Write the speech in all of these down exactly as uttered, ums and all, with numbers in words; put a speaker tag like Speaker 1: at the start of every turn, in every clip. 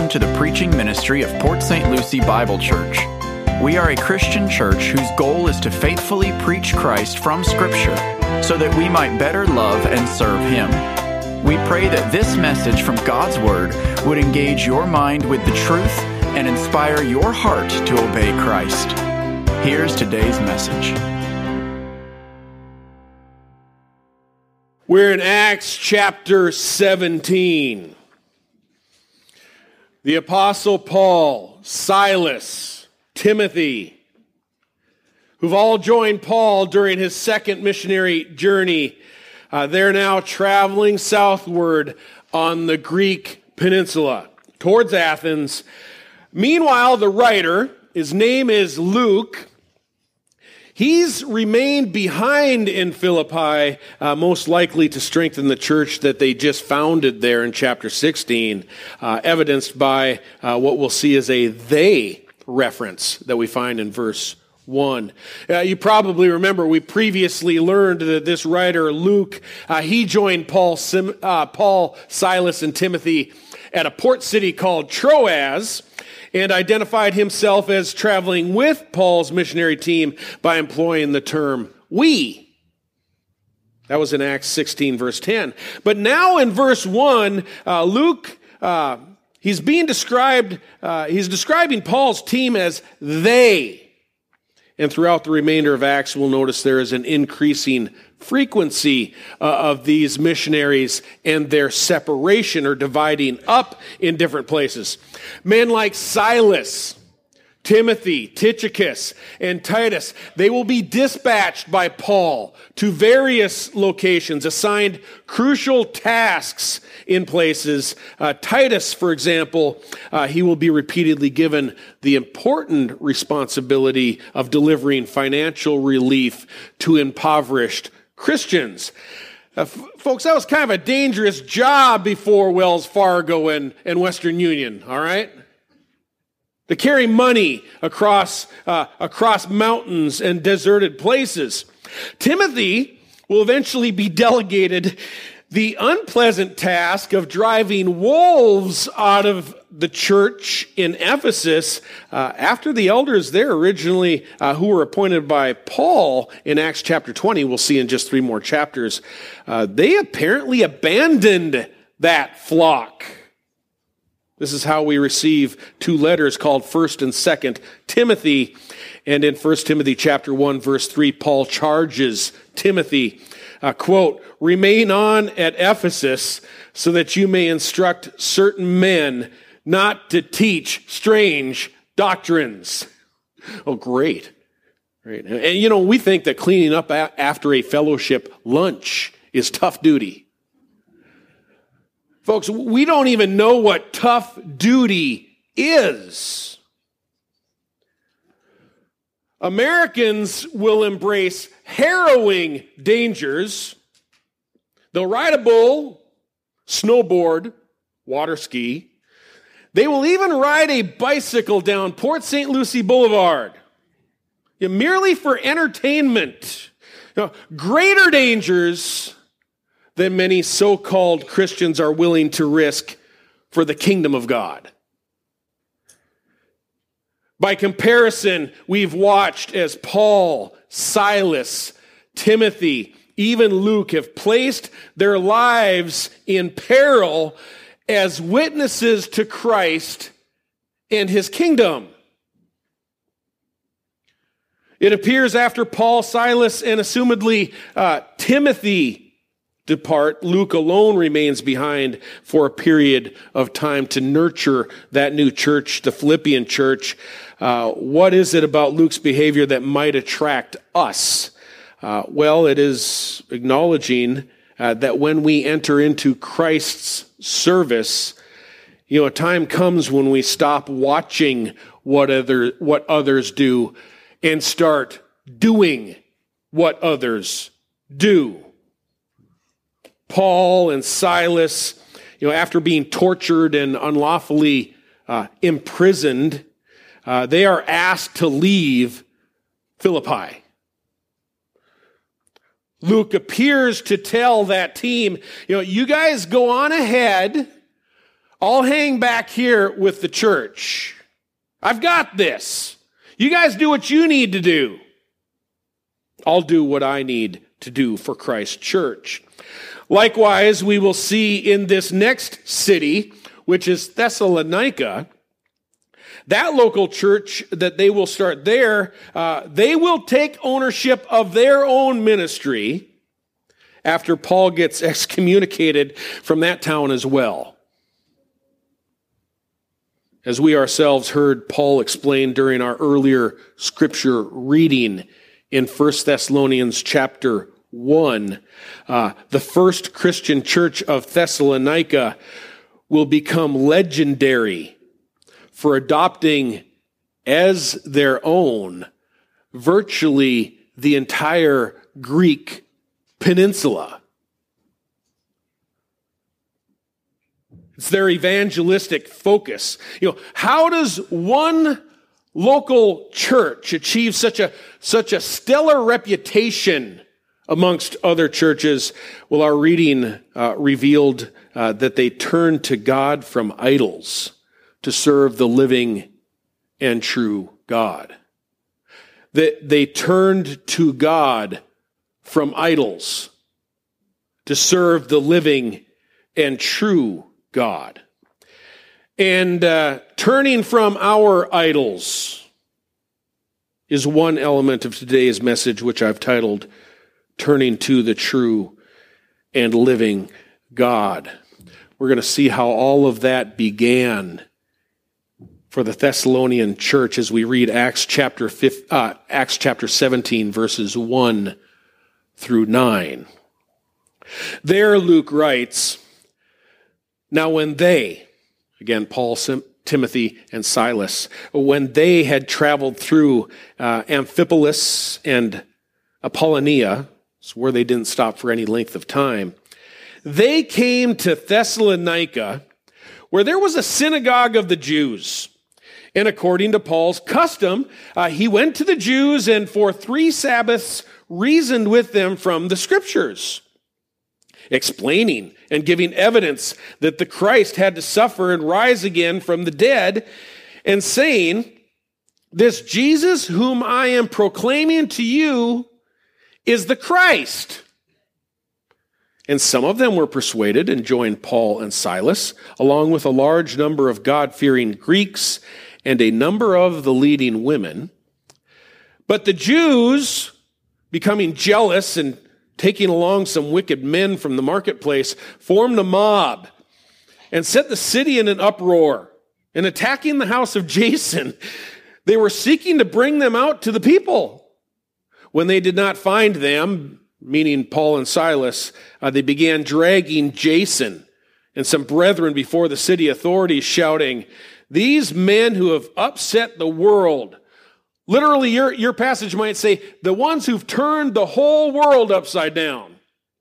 Speaker 1: welcome to the preaching ministry of Port Saint Lucie Bible Church. We are a Christian church whose goal is to faithfully preach Christ from Scripture so that we might better love and serve Him. We pray that this message from God's Word would engage your mind with the truth and inspire your heart to obey Christ. Here's today's message.
Speaker 2: We're in Acts chapter seventeen. The Apostle Paul, Silas, Timothy, who've all joined Paul during his second missionary journey. Uh, they're now traveling southward on the Greek peninsula towards Athens. Meanwhile, the writer, his name is Luke, he's remained behind in Philippi, uh, most likely to strengthen the church that they just founded there in chapter sixteen, uh, evidenced by uh, what we'll see as a they reference that we find in verse one. Uh, you probably remember we previously learned that this writer, Luke, uh, he joined Paul, Sim, uh, Paul, Silas, and Timothy at a port city called Troas, and identified himself as traveling with Paul's missionary team by employing the term we. That was in Acts sixteen, verse ten. But now in verse one, uh, Luke, uh, he's being described, uh, he's describing Paul's team as they. And throughout the remainder of Acts, we'll notice there is an increasing frequency uh, of these missionaries and their separation or dividing up in different places. Men like Silas, Timothy, Tychicus, and Titus, they will be dispatched by Paul to various locations, assigned crucial tasks in places. Uh, Titus, for example, uh, he will be repeatedly given the important responsibility of delivering financial relief to impoverished Christians. Uh, f- folks, that was kind of a dangerous job before Wells Fargo and, and Western Union, all right? To carry money across uh, across mountains and deserted places. Timothy will eventually be delegated the unpleasant task of driving wolves out of the church in Ephesus uh, after the elders there originally, uh, who were appointed by Paul in Acts chapter twenty, we'll see in just three more chapters, uh, they apparently abandoned that flock. This is how we receive two letters called First and Second Timothy. And in First Timothy chapter one, verse three, Paul charges Timothy, uh, quote, "Remain on at Ephesus so that you may instruct certain men not to teach strange doctrines." Oh, great. Great. And, you know, we think that cleaning up a- after a fellowship lunch is tough duty. Folks, we don't even know what tough duty is. Americans will embrace harrowing dangers. They'll ride a bull, snowboard, water ski. They will even ride a bicycle down Port Saint Lucie Boulevard, yeah, merely for entertainment. Now, greater dangers than many so-called Christians are willing to risk for the kingdom of God. By comparison, we've watched as Paul, Silas, Timothy, even Luke have placed their lives in peril as witnesses to Christ and His kingdom. It appears after Paul, Silas, and assumedly uh, Timothy depart, Luke alone remains behind for a period of time to nurture that new church, the Philippian church. Uh, what is it about Luke's behavior that might attract us? Uh, well, it is acknowledging uh, that when we enter into Christ's service, you know, a time comes when we stop watching what other what others do and start doing what others do. Paul and Silas, you know, after being tortured and unlawfully uh, imprisoned, uh, they are asked to leave Philippi. Luke appears to tell that team, you know, you guys go on ahead I'll hang back here with the church. I've got this. You guys do what you need to do. I'll do what I need to do for Christ's church. Likewise, we will see in this next city, which is Thessalonica, that local church that they will start there, uh, they will take ownership of their own ministry after Paul gets excommunicated from that town as well. As we ourselves heard Paul explain during our earlier scripture reading in First Thessalonians chapter one, uh, the first Christian church of Thessalonica will become legendary for adopting as their own virtually the entire Greek peninsula. It's their evangelistic focus. You know, how does one local church achieve such a such a stellar reputation amongst other churches? Well, our reading uh, revealed uh, that they turned to God from idols to serve the living and true God. That they turned to God from idols to serve the living and true God. And uh, turning from our idols is one element of today's message, which I've titled, Turning to the True and Living God. We're going to see how all of that began for the Thessalonian church as we read Acts chapter five, uh, Acts chapter seventeen, verses one through nine. There, Luke writes, "Now when they," again, Paul, Timothy, and Silas, when they had traveled through uh, Amphipolis and Apollonia, where they didn't stop for any length of time, they came to Thessalonica, where there was a synagogue of the Jews. And according to Paul's custom, uh, he went to the Jews and for three Sabbaths reasoned with them from the Scriptures, explaining and giving evidence that the Christ had to suffer and rise again from the dead, and saying, "This Jesus whom I am proclaiming to you is the Christ." And some of them were persuaded and joined Paul and Silas, along with a large number of God-fearing Greeks and a number of the leading women. But the Jews, becoming jealous and taking along some wicked men from the marketplace, formed a mob and set the city in an uproar. And attacking the house of Jason, they were seeking to bring them out to the people. When they did not find them, meaning Paul and Silas, uh, they began dragging Jason and some brethren before the city authorities, shouting, "These men who have upset the world," literally, your, your passage might say, the ones who've turned the whole world upside down.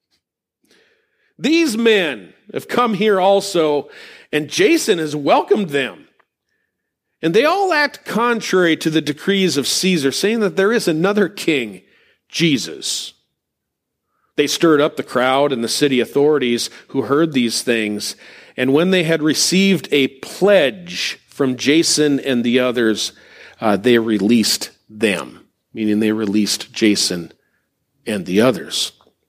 Speaker 2: "These men have come here also, and Jason has welcomed them. And they all act contrary to the decrees of Caesar, saying that there is another king, Jesus." They stirred up the crowd and the city authorities who heard these things. And when they had received a pledge from Jason and the others, uh, they released them, meaning they released Jason and the others.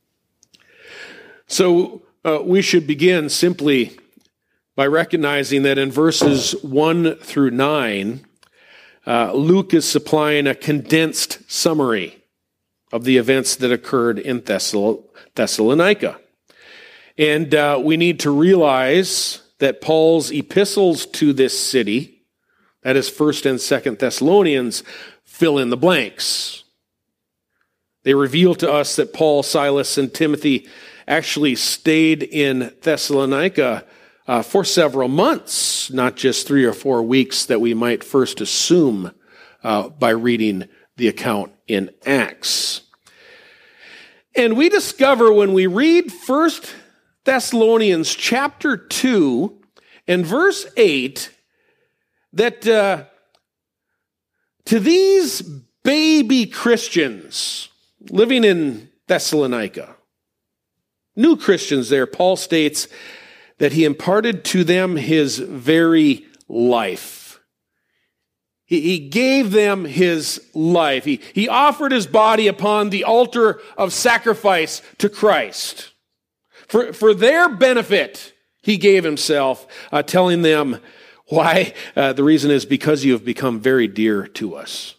Speaker 2: So uh, we should begin simply by recognizing that in verses one through nine, uh, Luke is supplying a condensed summary of the events that occurred in Thessal- Thessalonica. And uh, we need to realize that Paul's epistles to this city, that is First and Second Thessalonians, fill in the blanks. They reveal to us that Paul, Silas, and Timothy actually stayed in Thessalonica uh, for several months, not just three or four weeks that we might first assume uh, by reading the account in Acts. And we discover when we read First Thessalonians chapter two and verse eight that uh, to these baby Christians living in Thessalonica, new Christians there, Paul states that he imparted to them his very life. He, he gave them his life. He, he offered his body upon the altar of sacrifice to Christ. For, for their benefit, he gave himself, uh, telling them why. Uh, the reason is because you have become very dear to us.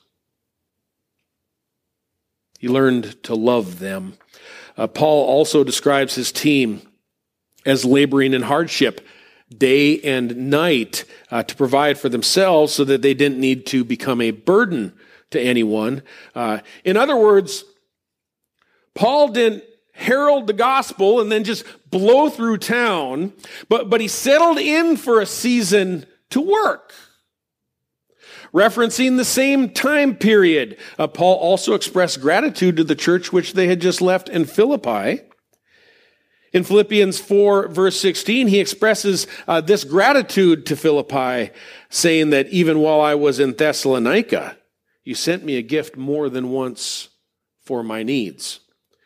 Speaker 2: He learned to love them. Uh, Paul also describes his team as laboring in hardship day and night uh, to provide for themselves so that they didn't need to become a burden to anyone. Uh, in other words, Paul didn't herald the gospel and then just blow through town, but, but he settled in for a season to work. Referencing the same time period, uh, Paul also expressed gratitude to the church which they had just left in Philippi. In Philippians four, verse sixteen, he expresses uh, this gratitude to Philippi, saying that even while I was in Thessalonica, you sent me a gift more than once for my needs.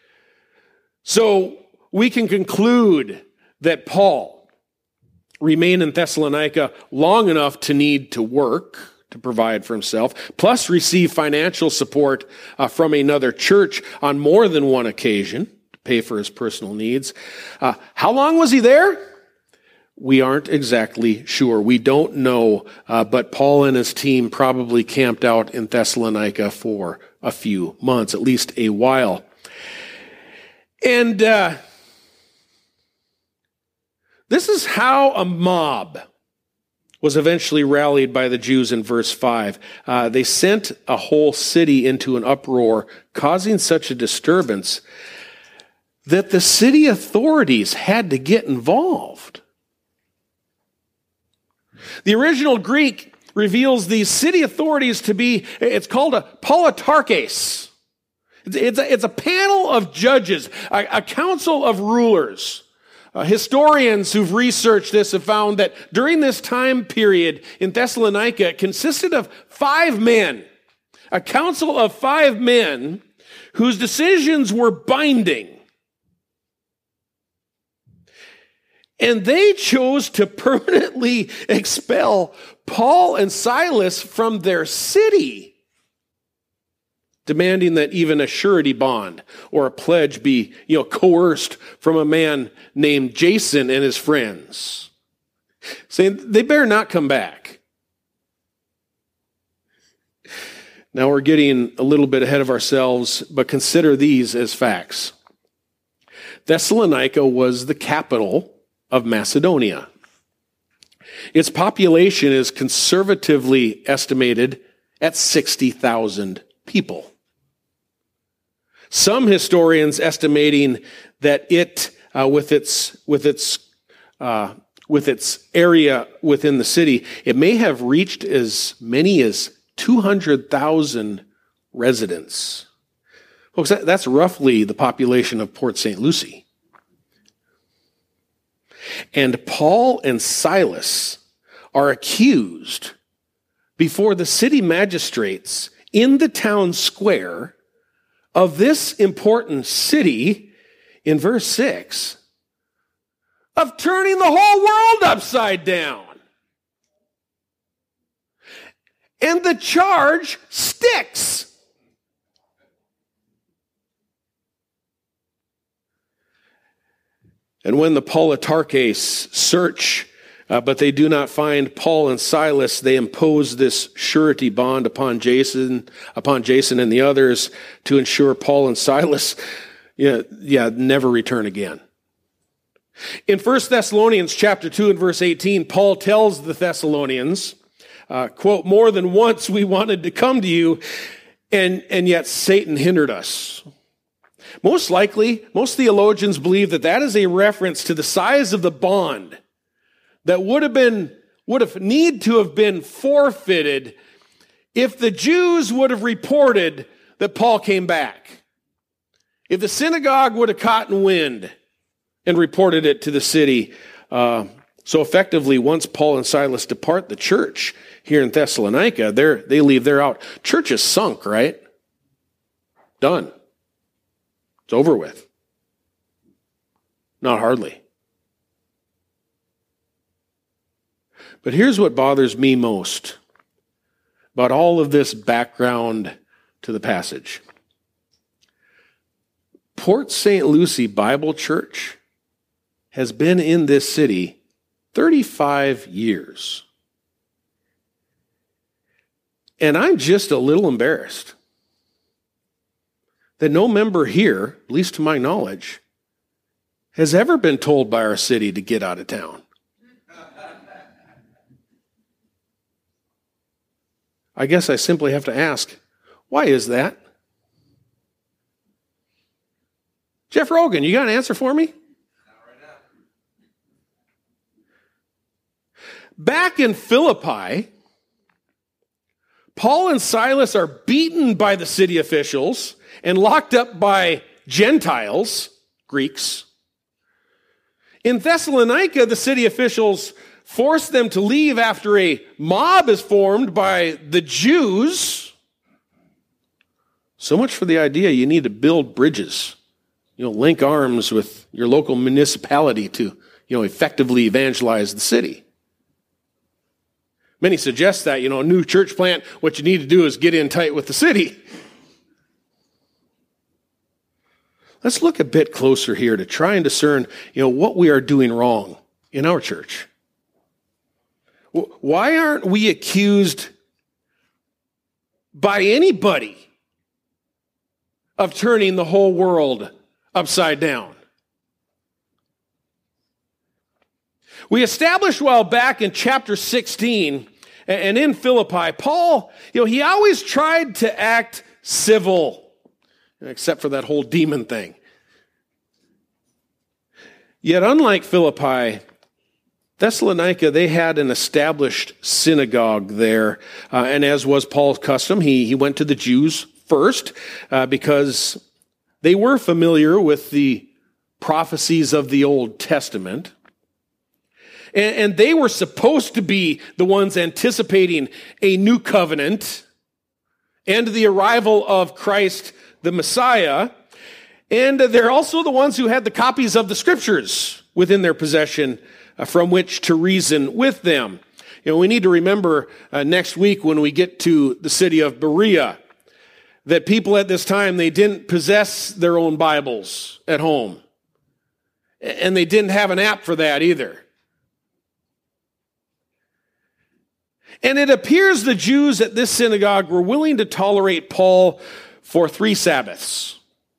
Speaker 2: So we can conclude that Paul remained in Thessalonica long enough to need to work, to provide for himself, plus receive financial support uh, from another church on more than one occasion to pay for his personal needs. Uh, how long was he there? We aren't exactly sure. We don't know, uh, but Paul and his team probably camped out in Thessalonica for a few months, at least a while. And uh, this is how a mob was eventually rallied by the Jews in verse five. Uh, they sent a whole city into an uproar, causing such a disturbance that the city authorities had to get involved. The original Greek reveals these city authorities to be, it's called a politarches. It's a, it's a panel of judges, a, a council of rulers. Uh, historians who've researched this have found that during this time period in Thessalonica, it consisted of five men, a council of five men whose decisions were binding. And they chose to permanently expel Paul and Silas from their city, demanding that even a surety bond or a pledge be, you know, coerced from a man named Jason and his friends, saying they better not come back. Now we're getting a little bit ahead of ourselves, but consider these as facts. Thessalonica was the capital of Macedonia. Its population is conservatively estimated at sixty thousand people. Some historians estimating that it, uh, with its with its uh, with its area within the city, it may have reached as many as two hundred thousand residents. Folks, that, that's roughly the population of Port Saint Lucie. And Paul and Silas are accused before the city magistrates in the town square of this important city, in verse six, of turning the whole world upside down. And the charge sticks. And when the politarches search, uh, but they do not find Paul and Silas, they impose this surety bond upon Jason, upon Jason and the others to ensure Paul and Silas, yeah, yeah, never return again. In First Thessalonians chapter two and verse eighteen, Paul tells the Thessalonians, uh, quote, more than once we wanted to come to you, and, and yet Satan hindered us. Most likely, most theologians believe that that is a reference to the size of the bond that would have been, would have need to have been forfeited if the Jews would have reported that Paul came back. If the synagogue would have caught wind and reported it to the city. Uh, so effectively, once Paul and Silas depart the church here in Thessalonica, they're, they leave, they're out. Church is sunk, right? Done. It's over with. Not hardly. But here's what bothers me most about all of this background to the passage. Port Saint Lucie Bible Church has been in this city thirty-five years. And I'm just a little embarrassed that no member here, at least to my knowledge, has ever been told by our city to get out of town. I guess I simply have to ask, why is that? Jeff Rogan, you got an answer for me? Not right now. Back in Philippi, Paul and Silas are beaten by the city officials and locked up by Gentiles, Greeks. In Thessalonica, the city officials force them to leave after a mob is formed by the Jews. So much for the idea you need to build bridges, you know, link arms with your local municipality to, you know, effectively evangelize the city. Many suggest that, you know, a new church plant, what you need to do is get in tight with the city. Let's look a bit closer here to try and discern, you know, what we are doing wrong in our church. Why aren't we accused by anybody of turning the whole world upside down? We established a while back in chapter sixteen and in Philippi, Paul, you know, he always tried to act civil, except for that whole demon thing. Yet unlike Philippi, Thessalonica, they had an established synagogue there, uh, and as was Paul's custom, he, he went to the Jews first uh, because they were familiar with the prophecies of the Old Testament, and, and they were supposed to be the ones anticipating a new covenant and the arrival of Christ the Messiah, and they're also the ones who had the copies of the Scriptures within their possession Uh, from which to reason with them. You know, we need to remember uh, next week when we get to the city of Berea that people at this time, they didn't possess their own Bibles at home. And they didn't have an app for that either. And it appears the Jews at this synagogue were willing to tolerate Paul for three Sabbaths,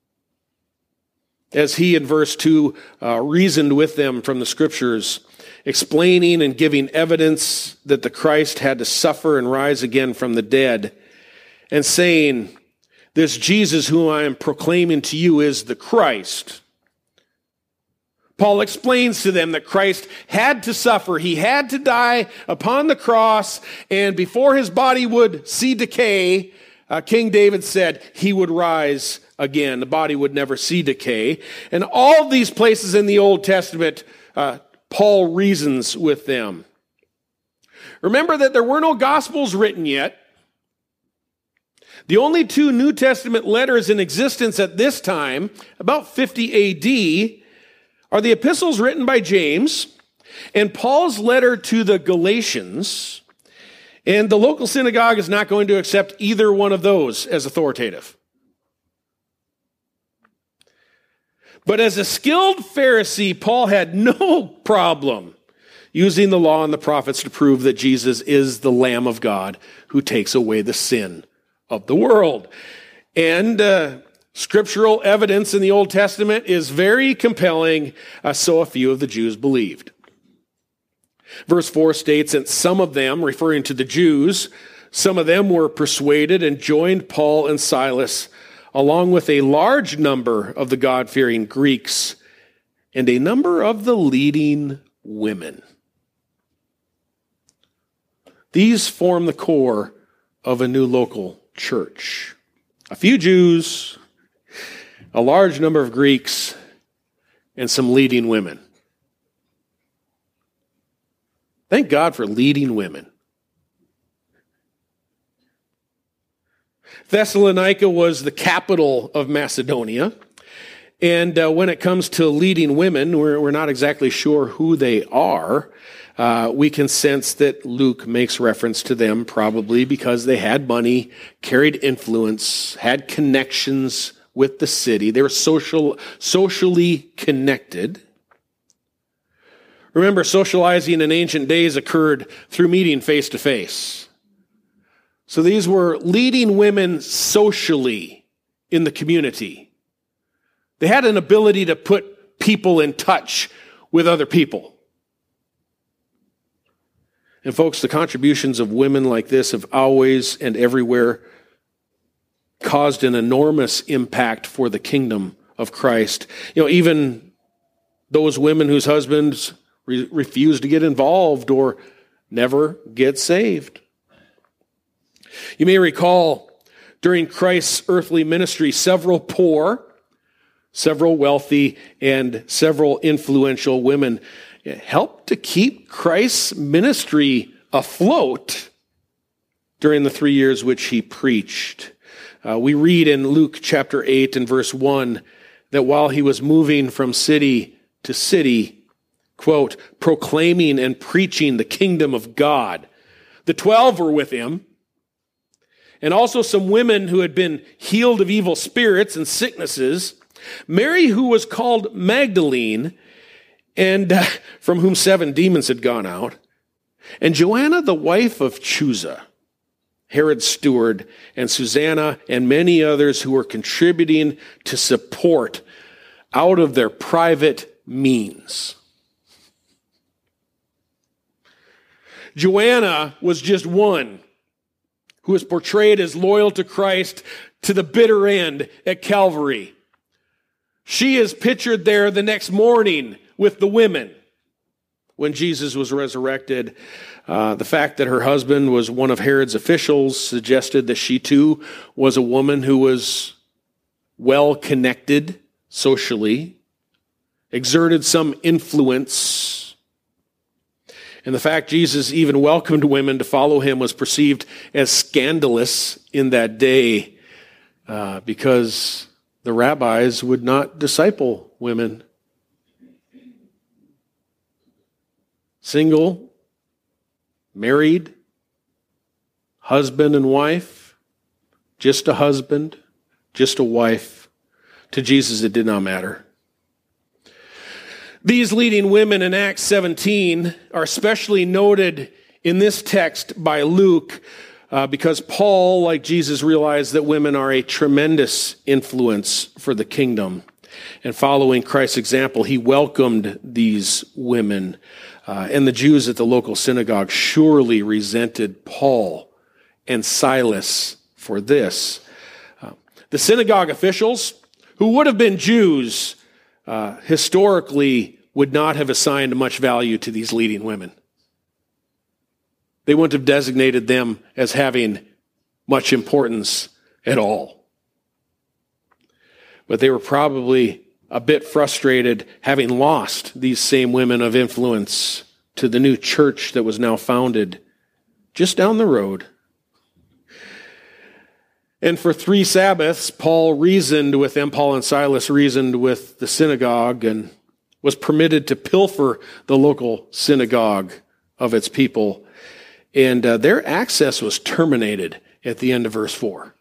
Speaker 2: as he, in verse two, uh, reasoned with them from the Scriptures, explaining and giving evidence that the Christ had to suffer and rise again from the dead, and saying, this Jesus whom I am proclaiming to you is the Christ. Paul explains to them that Christ had to suffer. He had to die upon the cross, and before his body would see decay, uh, King David said he would rise again. The body would never see decay. And all these places in the Old Testament, uh, Paul reasons with them. Remember that there were no Gospels written yet. The only two New Testament letters in existence at this time, about fifty A D, are the epistles written by James and Paul's letter to the Galatians. And the local synagogue is not going to accept either one of those as authoritative. But as a skilled Pharisee, Paul had no problem using the law and the prophets to prove that Jesus is the Lamb of God who takes away the sin of the world. And uh, scriptural evidence in the Old Testament is very compelling, uh, so a few of the Jews believed. Verse four states that some of them, referring to the Jews, some of them were persuaded and joined Paul and Silas, along with a large number of the God-fearing Greeks and a number of the leading women. These form the core of a new local church. A few Jews, a large number of Greeks, and some leading women. Thank God for leading women. Thessalonica was the capital of Macedonia. And uh, when it comes to leading women, we're, we're not exactly sure who they are. uh, we can sense that Luke makes reference to them probably because they had money, carried influence, had connections with the city. They were social, socially connected. Remember, socializing in ancient days occurred through meeting face to face. So these were leading women socially in the community. They had an ability to put people in touch with other people. And folks, the contributions of women like this have always and everywhere caused an enormous impact for the kingdom of Christ. You know, even those women whose husbands re- refuse to get involved or never get saved. You may recall during Christ's earthly ministry, several poor, several wealthy, and several influential women helped to keep Christ's ministry afloat during the three years which he preached. Uh, we read in Luke chapter eight and verse one that while he was moving from city to city, quote, proclaiming and preaching the kingdom of God, the twelve were with him, and also some women who had been healed of evil spirits and sicknesses, Mary, who was called Magdalene, and uh, from whom seven demons had gone out, and Joanna, the wife of Chuza, Herod's steward, and Susanna, and many others who were contributing to support out of their private means. Joanna was just one who was portrayed as loyal to Christ to the bitter end at Calvary. She is pictured there the next morning with the women when Jesus was resurrected. Uh, the fact that her husband was one of Herod's officials suggested that she too was a woman who was well connected socially, exerted some influence. And the fact Jesus even welcomed women to follow him was perceived as scandalous in that day uh, because the rabbis would not disciple women. Single, married, husband and wife, just a husband, just a wife. To Jesus, it did not matter. These leading women in Acts seventeen are especially noted in this text by Luke uh, because Paul, like Jesus, realized that women are a tremendous influence for the kingdom. And following Christ's example, he welcomed these women. Uh, and the Jews at the local synagogue surely resented Paul and Silas for this. Uh, the synagogue officials, who would have been Jews, uh, historically would not have assigned much value to these leading women. They wouldn't have designated them as having much importance at all. But they were probably a bit frustrated having lost these same women of influence to the new church that was now founded just down the road. And for three Sabbaths, Paul reasoned with them, Paul and Silas reasoned with the synagogue and was permitted to pilfer the local synagogue of its people. And uh, their access was terminated at the end of verse four.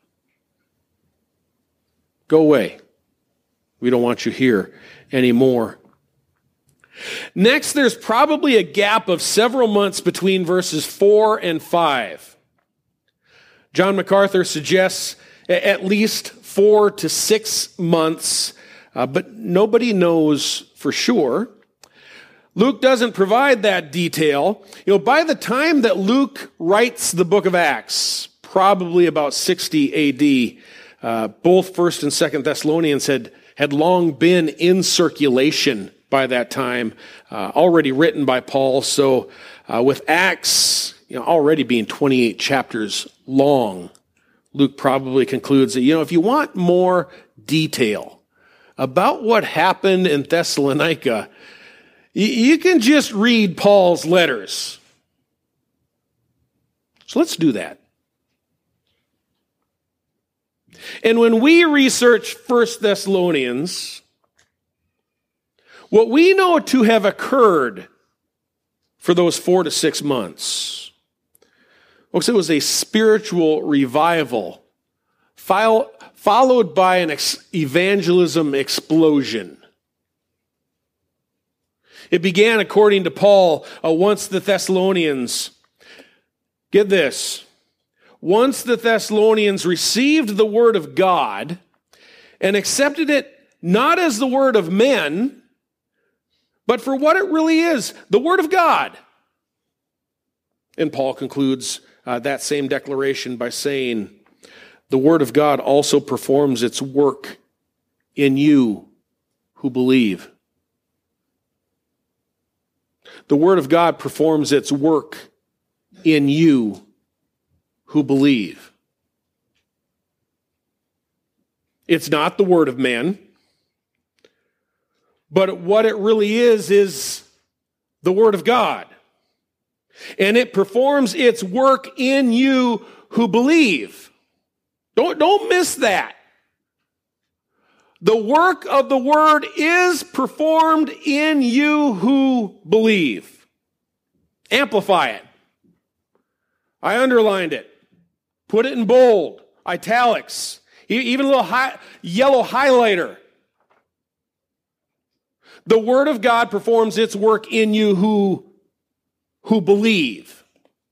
Speaker 2: Go away. We don't want you here anymore. Next, there's probably a gap of several months between verses four and five. John MacArthur suggests at least four to six months, uh, but nobody knows for sure. Luke doesn't provide that detail. You know, by the time that Luke writes the book of Acts, probably about sixty A D, uh, both First and Second Thessalonians had had long been in circulation by that time, uh, already written by Paul. So uh, with Acts, you know, already being twenty-eight chapters long, Luke probably concludes that, you know, if you want more detail about what happened in Thessalonica, you, you can just read Paul's letters. So let's do that. And when we research First Thessalonians, what we know to have occurred for those four to six months. Folks, it was a spiritual revival followed by an ex- evangelism explosion. It began, according to Paul, uh, once the Thessalonians, get this, once the Thessalonians received the word of God and accepted it not as the word of men, but for what it really is, the word of God. And Paul concludes uh, that same declaration by saying, the word of God also performs its work in you who believe. The word of God performs its work in you who believe. It's not the word of men, but what it really is, is the word of God. And it performs its work in you who believe. Don't, don't miss that. The work of the word is performed in you who believe. Amplify it. I underlined it. Put it in bold, italics, even a little high, yellow highlighter. The word of God performs its work in you who, who believe.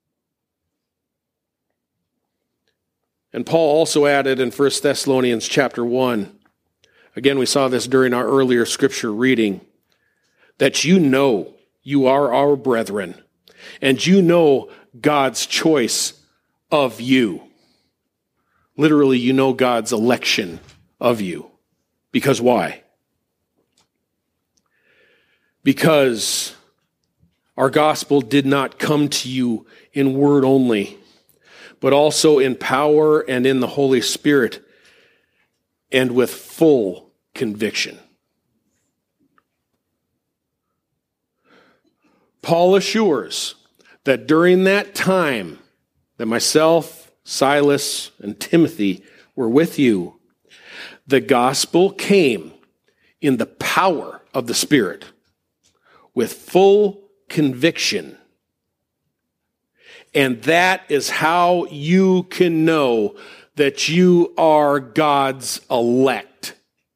Speaker 2: And Paul also added in First Thessalonians chapter one, again, we saw this during our earlier scripture reading, that you know you are our brethren, and you know God's choice of you. Literally, you know God's election of you. Because why? Because our gospel did not come to you in word only, but also in power and in the Holy Spirit, and with full conviction. Paul assures that during that time that myself, Silas, and Timothy were with you, the gospel came in the power of the Spirit with full conviction. And that is how you can know that you are God's elect.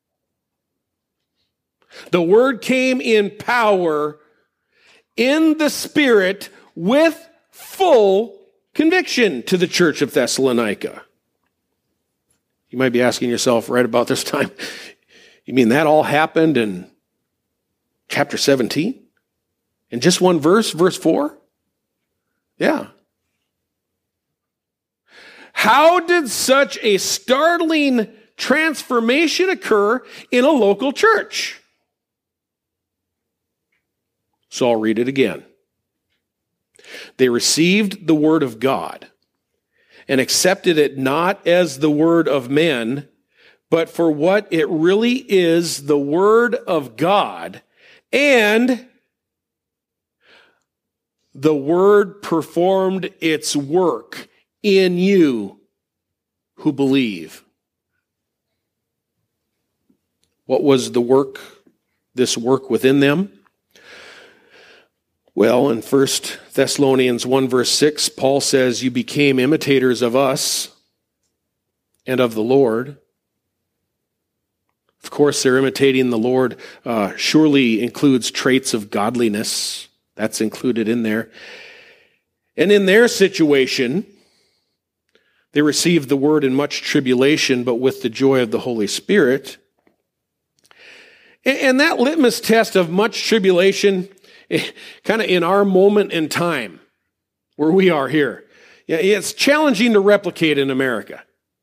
Speaker 2: The word came in power, in the Spirit, with full conviction to the church of Thessalonica. You might be asking yourself right about this time, you mean that all happened in chapter seventeen? In just one verse, verse four? Yeah. How did such a startling transformation occur in a local church? So I'll read it again. They received the word of God and accepted it not as the word of men, but for what it really is, the word of God, and the word performed its work in you who believe. What was the work, this work within them? Well, in First Thessalonians one verse six, Paul says, you became imitators of us and of the Lord. Of course, they're imitating the Lord, uh, surely includes traits of godliness. That's included in there. And in their situation, they received the word in much tribulation, but with the joy of the Holy Spirit. And that litmus test of much tribulation, kind of in our moment in time, where we are here, yeah, it's challenging to replicate in America.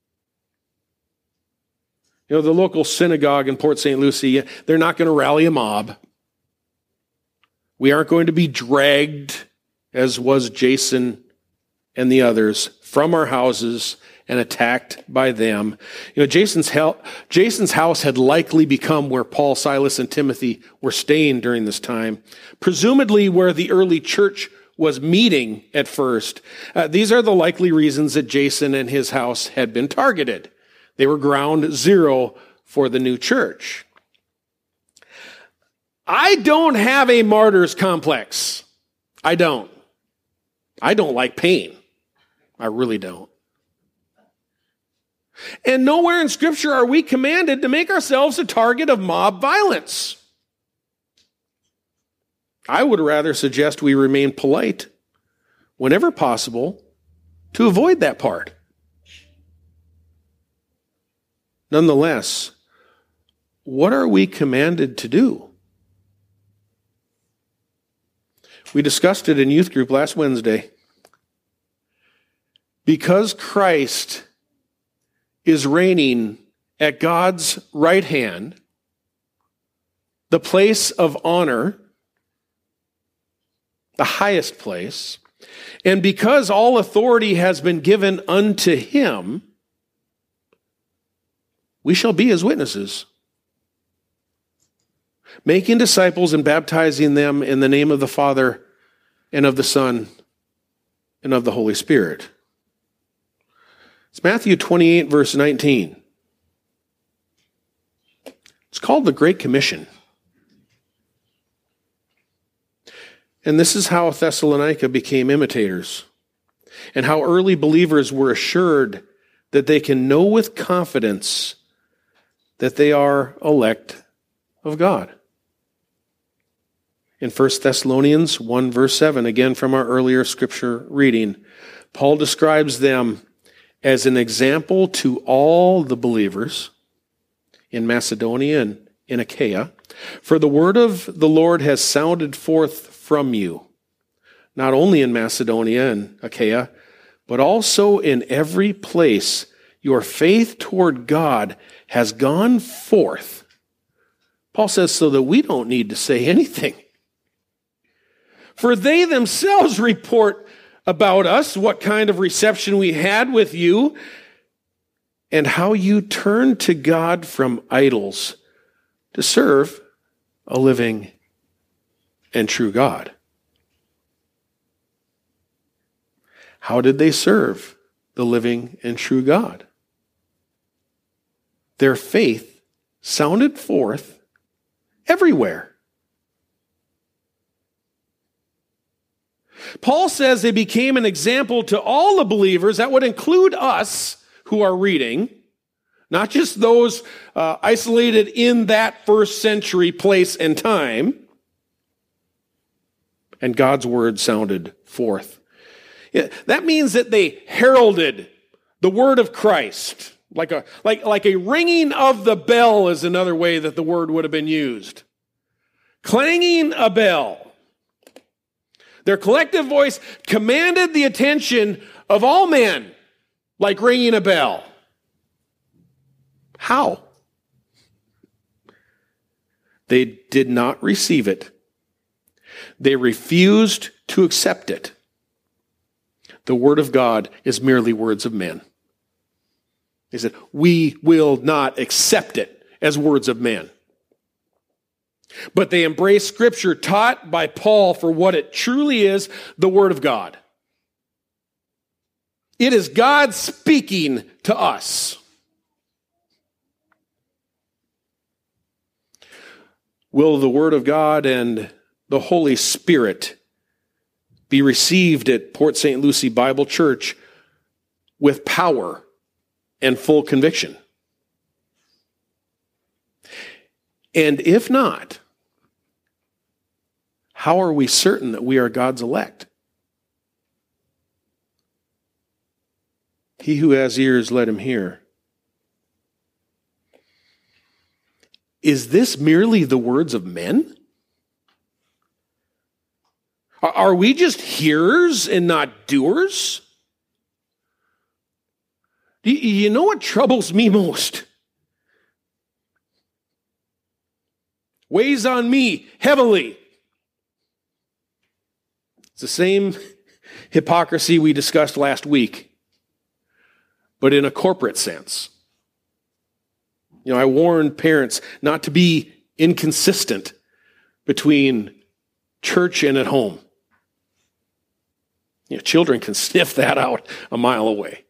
Speaker 2: You know, the local synagogue in Port Saint Lucie, they're not going to rally a mob. We aren't going to be dragged, as was Jason and the others, from our houses and attacked by them. You know, Jason's, hel- Jason's house had likely become where Paul, Silas, and Timothy were staying during this time, presumably where the early church was meeting at first. Uh, these are the likely reasons that Jason and his house had been targeted. They were ground zero for the new church. I don't have a martyr's complex. I don't. I don't like pain. I really don't. And nowhere in Scripture are we commanded to make ourselves a target of mob violence. I would rather suggest we remain polite whenever possible to avoid that part. Nonetheless, what are we commanded to do? We discussed it in youth group last Wednesday. Because Christ is reigning at God's right hand, the place of honor, the highest place, and because all authority has been given unto him, we shall be his witnesses, making disciples and baptizing them in the name of the Father and of the Son and of the Holy Spirit. It's Matthew twenty-eight, verse nineteen. It's called the Great Commission. And this is how Thessalonica became imitators, and how early believers were assured that they can know with confidence that they are elect of God. In First Thessalonians one, verse seven, again from our earlier scripture reading, Paul describes them as an example to all the believers in Macedonia and in Achaia. For the word of the Lord has sounded forth from you, not only in Macedonia and Achaia, but also in every place. Your faith toward God has gone forth. Paul says so that we don't need to say anything. For they themselves report about us, what kind of reception we had with you, and how you turned to God from idols to serve a living and true God. How did they serve the living and true God? Their faith sounded forth everywhere. Paul says they became an example to all the believers. That would include us who are reading, not just those uh, isolated in that first century place and time. And God's word sounded forth. Yeah, that means that they heralded the word of Christ. Like a, like, like a ringing of the bell is another way that the word would have been used. Clanging a bell. Their collective voice commanded the attention of all men, like ringing a bell. How? They did not receive it. They refused to accept it. The word of God is merely words of men. They said, we will not accept it as words of men. But they embrace Scripture taught by Paul for what it truly is, the Word of God. It is God speaking to us. Will the Word of God and the Holy Spirit be received at Port Saint Lucie Bible Church with power and full conviction? And if not, how are we certain that we are God's elect? He who has ears, let him hear. Is this merely the words of men? Are we just hearers and not doers? You know what troubles me most? Weighs on me heavily. It's the same hypocrisy we discussed last week, but in a corporate sense. You know, I warned parents not to be inconsistent between church and at home. You know, children can sniff that out a mile away.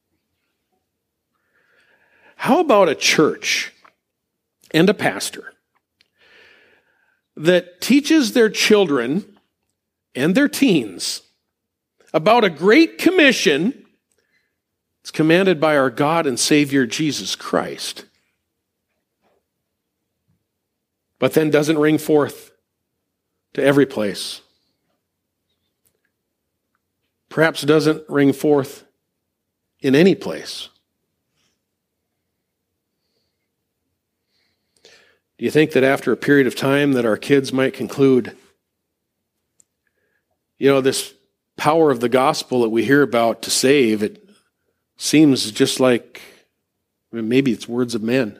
Speaker 2: How about a church and a pastor that teaches their children and their teens about a great commission. It's commanded by our God and Savior Jesus Christ, but then doesn't ring forth to every place. Perhaps doesn't ring forth in any place. Do you think that after a period of time that our kids might conclude, you know, this power of the gospel that we hear about to save, it seems just like maybe it's words of men.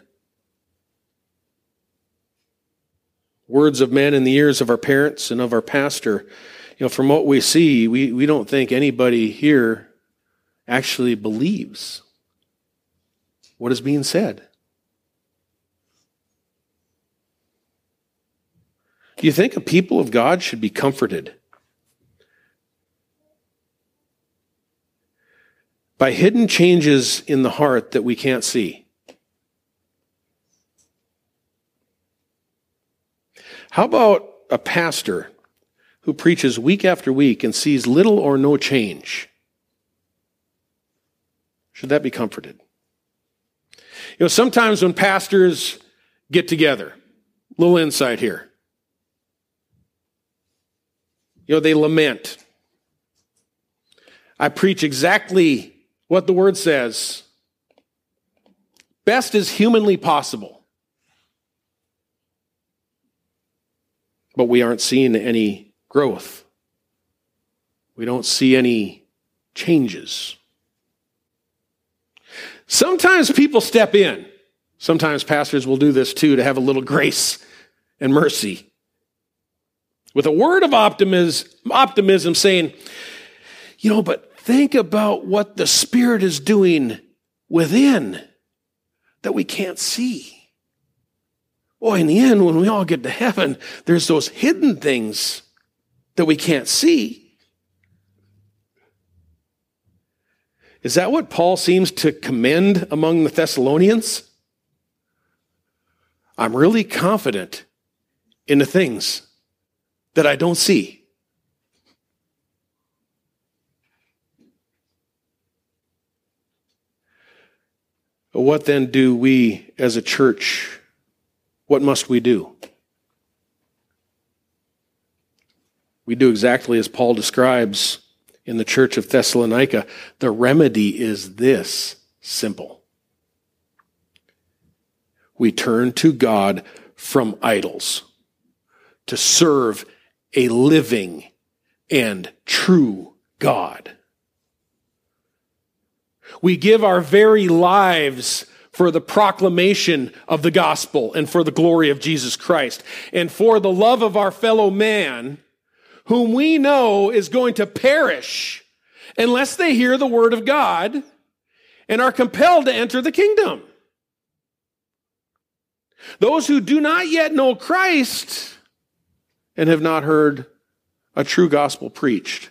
Speaker 2: Words of men in the ears of our parents and of our pastor. You know, from what we see, we, we don't think anybody here actually believes what is being said. Do you think a people of God should be comforted by hidden changes in the heart that we can't see? How about a pastor who preaches week after week and sees little or no change? Should that be comforted? You know, sometimes when pastors get together, little insight here, you know, they lament. I preach exactly what the word says, best as humanly possible. But we aren't seeing any growth. We don't see any changes. Sometimes people step in. Sometimes pastors will do this too, to have a little grace and mercy. With a word of optimism, optimism saying, you know, but think about what the Spirit is doing within that we can't see. Boy, in the end, when we all get to heaven, there's those hidden things that we can't see. Is that what Paul seems to commend among the Thessalonians? I'm really confident in the things that I don't see. What then do we as a church, what must we do? We do exactly as Paul describes in the church of Thessalonica. The remedy is this simple. We turn to God from idols to serve a living and true God. We give our very lives for the proclamation of the gospel and for the glory of Jesus Christ and for the love of our fellow man, whom we know is going to perish unless they hear the word of God and are compelled to enter the kingdom. Those who do not yet know Christ and have not heard a true gospel preached.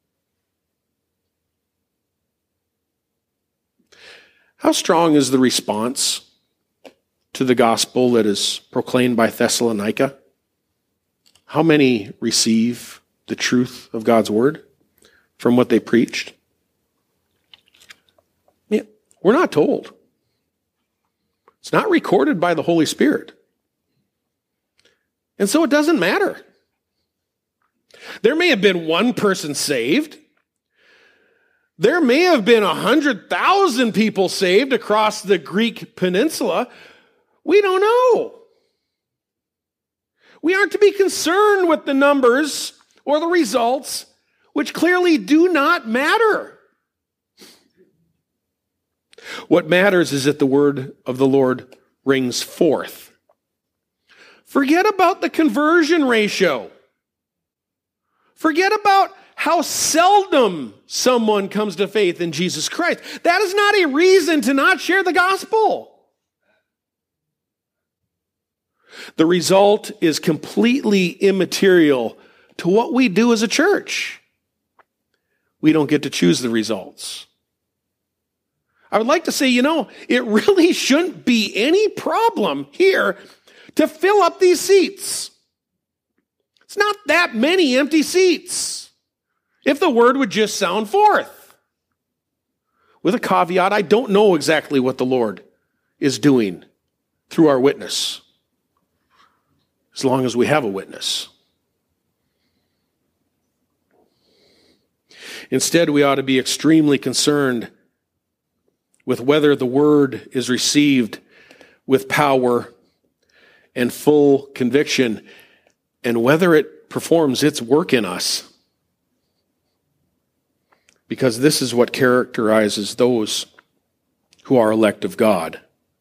Speaker 2: How strong is the response to the gospel that is proclaimed by Thessalonica? How many receive the truth of God's word from what they preached? Yeah, we're not told. It's not recorded by the Holy Spirit. And so it doesn't matter. There may have been one person saved. There may have been one hundred thousand people saved across the Greek peninsula. We don't know. We aren't to be concerned with the numbers or the results, which clearly do not matter. What matters is that the word of the Lord rings forth. Forget about the conversion ratio. Forget about how seldom someone comes to faith in Jesus Christ. That is not a reason to not share the gospel. The result is completely immaterial to what we do as a church. We don't get to choose the results. I would like to say, you know, it really shouldn't be any problem here to fill up these seats. It's not that many empty seats if the word would just sound forth. With a caveat, I don't know exactly what the Lord is doing through our witness, as long as we have a witness. Instead, we ought to be extremely concerned with whether the word is received with power and full conviction, and whether it performs its work in us. Because this is what characterizes those who are elect of God.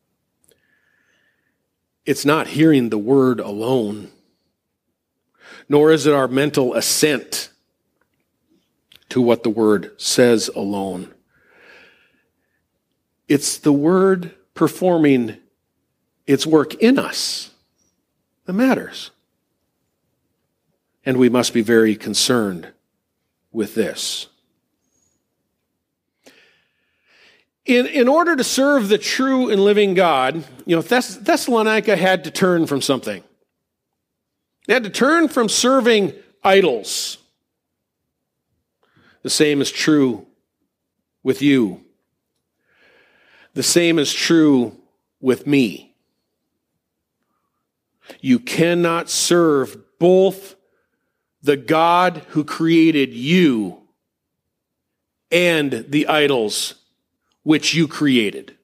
Speaker 2: It's not hearing the word alone, nor is it our mental assent to what the word says alone. It's the word performing its work in us that matters. And we must be very concerned with this. In, in order to serve the true and living God, you know, Thess- Thessalonica had to turn from something. They had to turn from serving idols. The same is true with you. The same is true with me. You cannot serve both the God who created you and the idols which you created.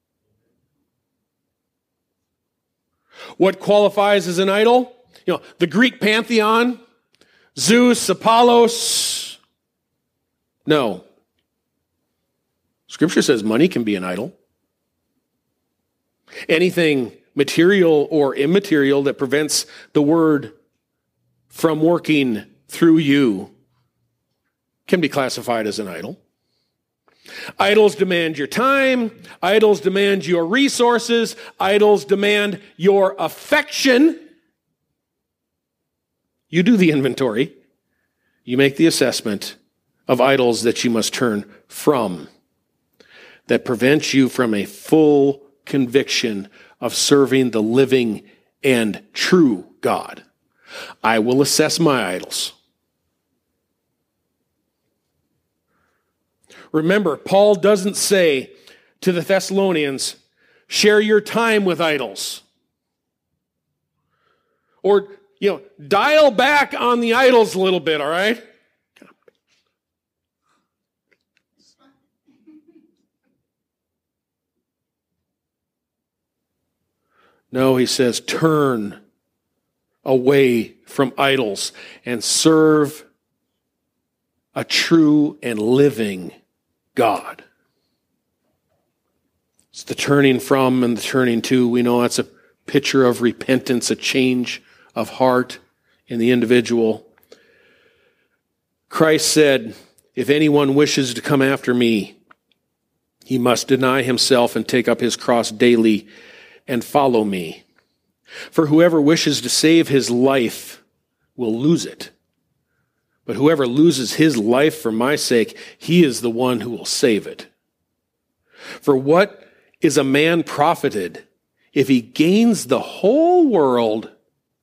Speaker 2: What qualifies as an idol? You know, the Greek pantheon, Zeus, Apollos. No. Scripture says money can be an idol. Anything material or immaterial that prevents the word from working through you can be classified as an idol. Idols demand your time. Idols demand your resources. Idols demand your affection. You do the inventory. You make the assessment of idols that you must turn from, that prevents you from a full conviction of serving the living and true God. I will assess my idols. Remember, Paul doesn't say to the Thessalonians, share your time with idols. Or, you know, dial back on the idols a little bit, all right? No, he says, turn away from idols and serve a true and living God. It's the turning from and the turning to. We know that's a picture of repentance, a change of heart in the individual. Christ said, if anyone wishes to come after me, he must deny himself and take up his cross daily and follow me. For whoever wishes to save his life will lose it. But whoever loses his life for my sake, he is the one who will save it. For what is a man profited if he gains the whole world,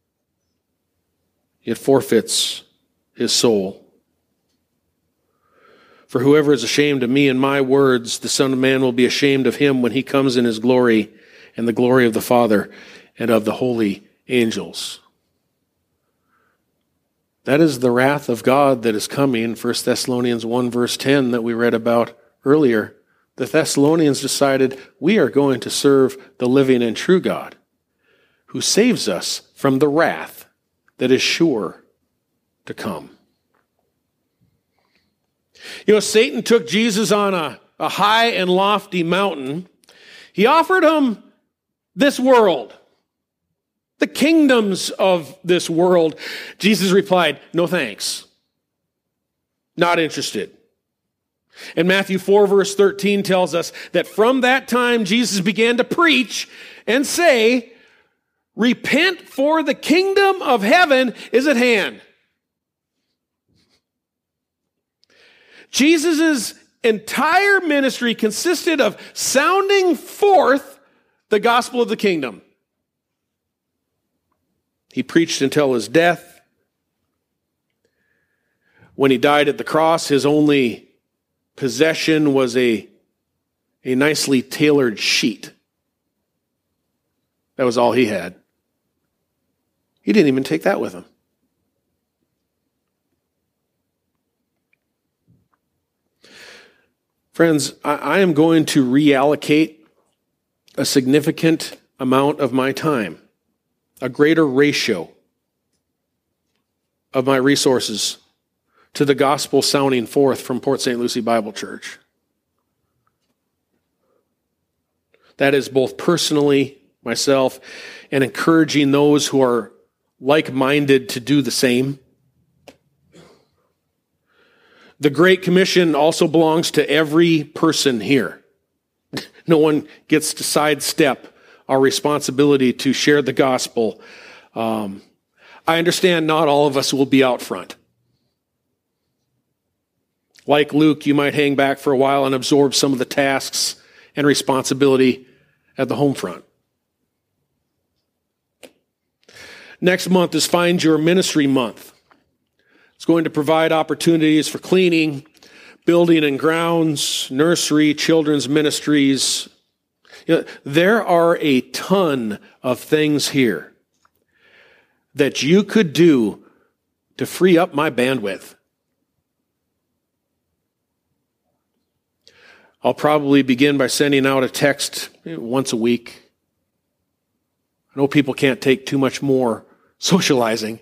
Speaker 2: yet forfeits his soul? For whoever is ashamed of me and my words, the Son of Man will be ashamed of him when he comes in his glory and the glory of the Father and of the holy angels. That is the wrath of God that is coming, First Thessalonians one verse ten that we read about earlier. The Thessalonians decided, we are going to serve the living and true God who saves us from the wrath that is sure to come. You know, Satan took Jesus on a, a high and lofty mountain. He offered him this world, the kingdoms of this world. Jesus replied, no thanks. Not interested. And Matthew four verse thirteen tells us that from that time Jesus began to preach and say, repent, for the kingdom of heaven is at hand. Jesus' entire ministry consisted of sounding forth the gospel of the kingdom. He preached until his death When he died at the cross, his only possession was a, a nicely tailored sheet. That was all he had. He didn't even take that with him. Friends, I, I am going to reallocate a significant amount of my time, a greater ratio of my resources to the gospel sounding forth from Port Saint Lucie Bible Church. That is both personally, myself, and encouraging those who are like-minded to do the same. The Great Commission also belongs to every person here. No one gets to sidestep our responsibility to share the gospel. Um, I understand not all of us will be out front. Like Luke, you might hang back for a while and absorb some of the tasks and responsibility at the home front. Next month is Find Your Ministry Month. It's going to provide opportunities for cleaning, building and grounds, nursery, children's ministries. You know, there are a ton of things here that you could do to free up my bandwidth. I'll probably begin by sending out a text once a week. I know people can't take too much more socializing.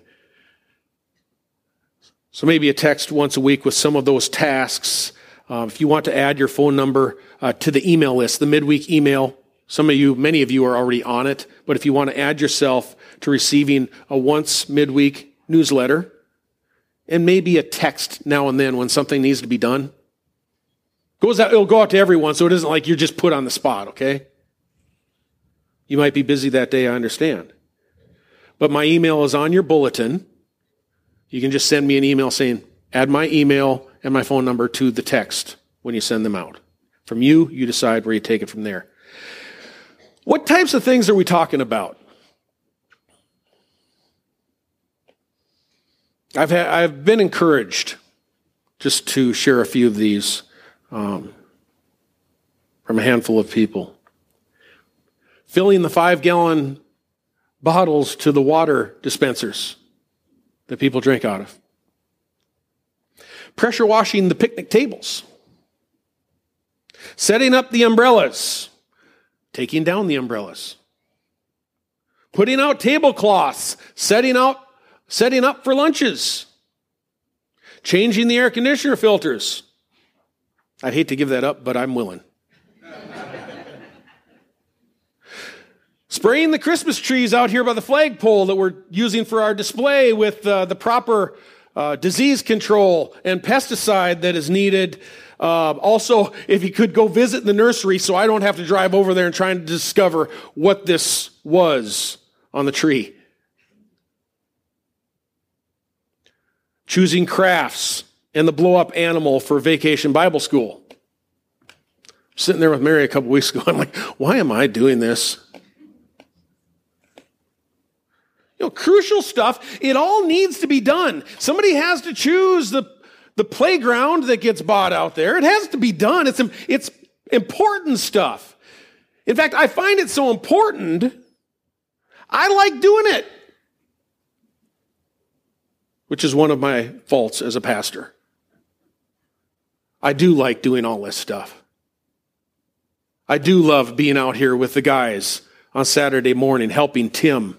Speaker 2: So maybe a text once a week with some of those tasks. Uh, if you want to add your phone number uh, to the email list, the midweek email, some of you, many of you are already on it, but if you want to add yourself to receiving a once midweek newsletter and maybe a text now and then when something needs to be done, goes out, it'll go out to everyone so it isn't like you're just put on the spot, okay? You might be busy that day, I understand. But my email is on your bulletin. You can just send me an email saying, add my email and my phone number to the text when you send them out. From you, you decide where you take it from there. What types of things are we talking about? I've had, I've been encouraged just to share a few of these um, from a handful of people. Filling the five-gallon bottles to the water dispensers that people drink out of. Pressure washing the picnic tables. Setting up the umbrellas. Taking down the umbrellas. Putting out tablecloths. Setting out, setting up for lunches. Changing the air conditioner filters. I'd hate to give that up, but I'm willing. Spraying the Christmas trees out here by the flagpole that we're using for our display with uh, the proper uh, disease control and pesticide that is needed. Uh, also, if you could go visit the nursery so I don't have to drive over there and try to discover what this was on the tree. Choosing crafts and the blow-up animal for Vacation Bible School. Sitting there with Mary a couple weeks ago, I'm like, why am I doing this? You know, crucial stuff. It all needs to be done. Somebody has to choose the, the playground that gets bought out there. It has to be done. It's, it's important stuff. In fact, I find it so important, I like doing it. Which is one of my faults as a pastor. I do like doing all this stuff. I do love being out here with the guys on Saturday morning, helping Tim.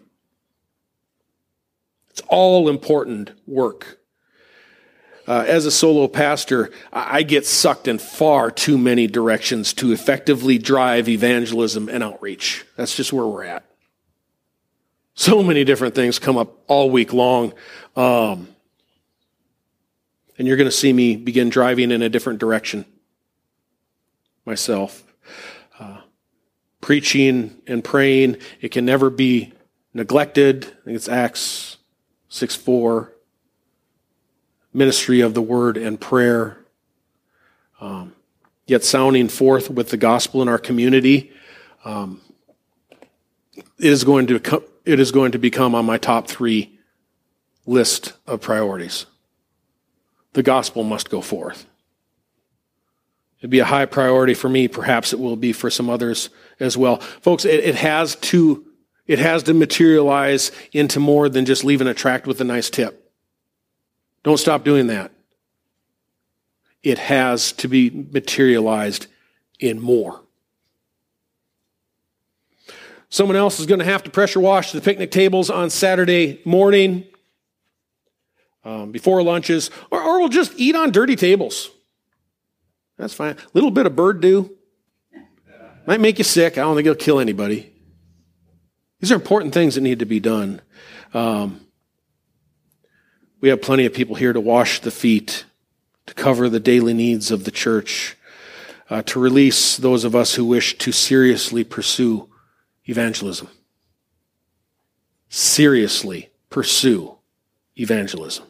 Speaker 2: It's all important work. Uh, as a solo pastor, I get sucked in far too many directions to effectively drive evangelism and outreach. That's just where we're at. So many different things come up all week long. Um, and you're going to see me begin driving in a different direction myself. Uh, preaching and praying, it can never be neglected. I think it's Acts six four, ministry of the word and prayer. Um, yet sounding forth with the gospel in our community, um, it is going to co- it is going to become on my top three list of priorities. the gospel must go forth. It'd be a high priority for me. Perhaps it will be for some others as well. Folks, it, it has to it has to materialize into more than just leaving a tract with a nice tip. Don't stop doing that. It has to be materialized in more. Someone else is going to have to pressure wash the picnic tables on Saturday morning um, before lunches, or, or we'll just eat on dirty tables. That's fine. A little bit of bird dew might make you sick. I don't think it'll kill anybody. These are important things that need to be done. Um, we have plenty of people here to wash the feet, to cover the daily needs of the church, uh, to release those of us who wish to seriously pursue evangelism. Seriously pursue evangelism.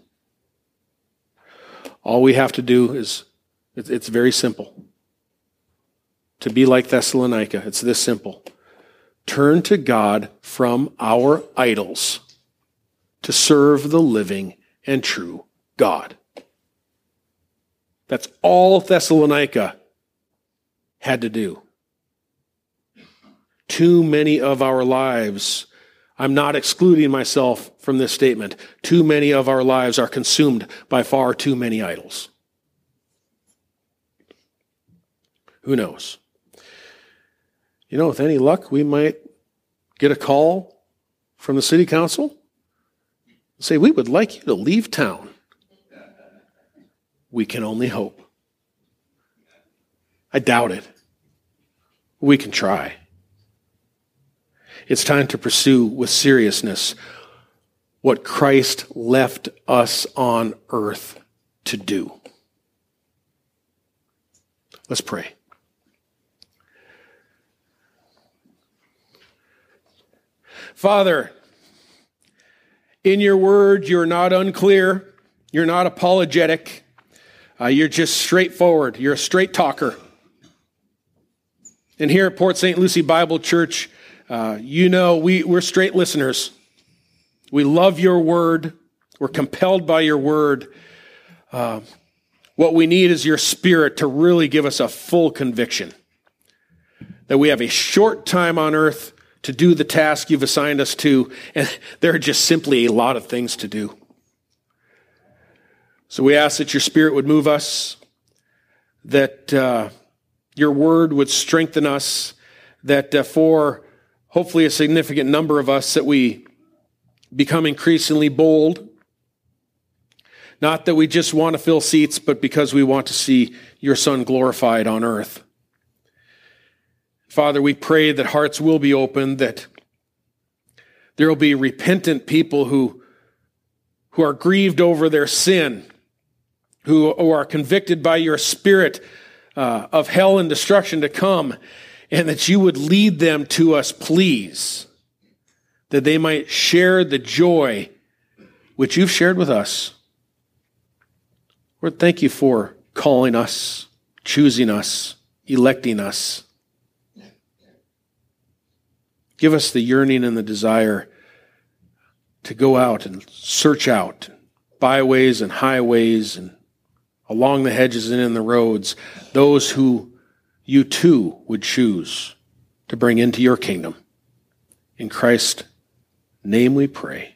Speaker 2: All we have to do is, it's very simple. To be like Thessalonica, it's this simple. Turn to God from our idols to serve the living and true God. That's all Thessalonica had to do. Too many of our lives, I'm not excluding myself from this statement, too many of our lives are consumed by far too many idols. Who knows? You know, with any luck, we might get a call from the city council and say, we would like you to leave town. We can only hope. I doubt it. We can try. It's time to pursue with seriousness what Christ left us on earth to do. Let's pray. Father, in your word, you're not unclear. You're not apologetic. Uh, you're just straightforward. You're a straight talker. And here at Port Saint Lucie Bible Church, uh, you know we, we're straight listeners. We love your word. We're compelled by your word. Uh, what we need is your Spirit to really give us a full conviction that we have a short time on earth to do the task you've assigned us to, and there are just simply a lot of things to do. So we ask that your Spirit would move us, that uh, your word would strengthen us, that uh, for hopefully a significant number of us that we become increasingly bold, not that we just want to fill seats, but because we want to see your Son glorified on earth. Father, we pray that hearts will be opened, that there will be repentant people who, who are grieved over their sin, who, who are convicted by your Spirit uh, of hell and destruction to come, and that you would lead them to us, please, that they might share the joy which you've shared with us. Lord, thank you for calling us, choosing us, electing us. Give us the yearning and the desire to go out and search out byways and highways and along the hedges and in the roads, those who you too would choose to bring into your kingdom. In Christ's name we pray.